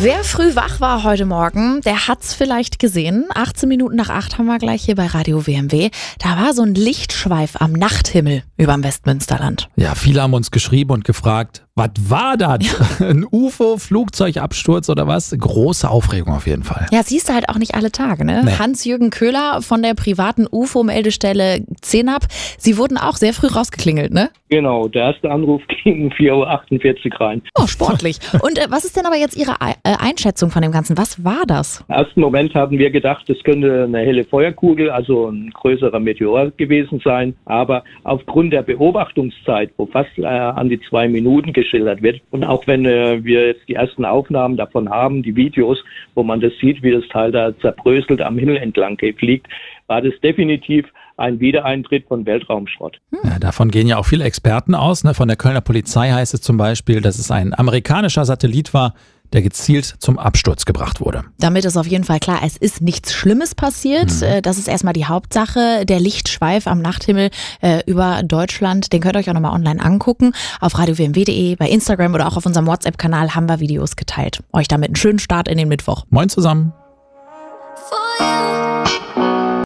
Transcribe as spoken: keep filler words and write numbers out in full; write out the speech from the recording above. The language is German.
Wer früh wach war heute Morgen, der hat's vielleicht gesehen. achtzehn Minuten nach acht haben wir gleich hier bei Radio W M W. Da war so ein Lichtschweif am Nachthimmel überm Westmünsterland. Ja, viele haben uns geschrieben und gefragt, was war das? Ja. Ein U F O, Flugzeugabsturz oder was? Große Aufregung auf jeden Fall. Ja, siehst du halt auch nicht alle Tage, ne? Nee. Hans-Jürgen Köhler von der privaten U F O-Meldestelle Zenab. Sie wurden auch sehr früh rausgeklingelt, ne? Genau, der erste Anruf ging um vier Uhr achtundvierzig rein. Oh, sportlich. Und äh, was ist denn aber jetzt Ihre äh, Einschätzung von dem Ganzen? Was war das? Im ersten Moment haben wir gedacht, es könnte eine helle Feuerkugel, also ein größerer Meteor gewesen sein. Aber aufgrund der Beobachtungszeit, wo fast äh, an die zwei Minuten geschildert wird, und auch wenn äh, wir jetzt die ersten Aufnahmen davon haben, die Videos, wo man das sieht, wie das Teil da zerbröselt am Himmel entlang fliegt, war das definitiv ein Wiedereintritt von Weltraumschrott. Ja, davon gehen ja auch viele Experten aus. Ne? Von der Kölner Polizei heißt es zum Beispiel, dass es ein amerikanischer Satellit war, der gezielt zum Absturz gebracht wurde. Damit ist auf jeden Fall klar, es ist nichts Schlimmes passiert. Mhm. Das ist erstmal die Hauptsache. Der Lichtschweif am Nachthimmel äh, über Deutschland, den könnt ihr euch auch nochmal online angucken. Auf radio w m w punkt de, bei Instagram oder auch auf unserem WhatsApp-Kanal haben wir Videos geteilt. Euch damit einen schönen Start in den Mittwoch. Moin zusammen. For you.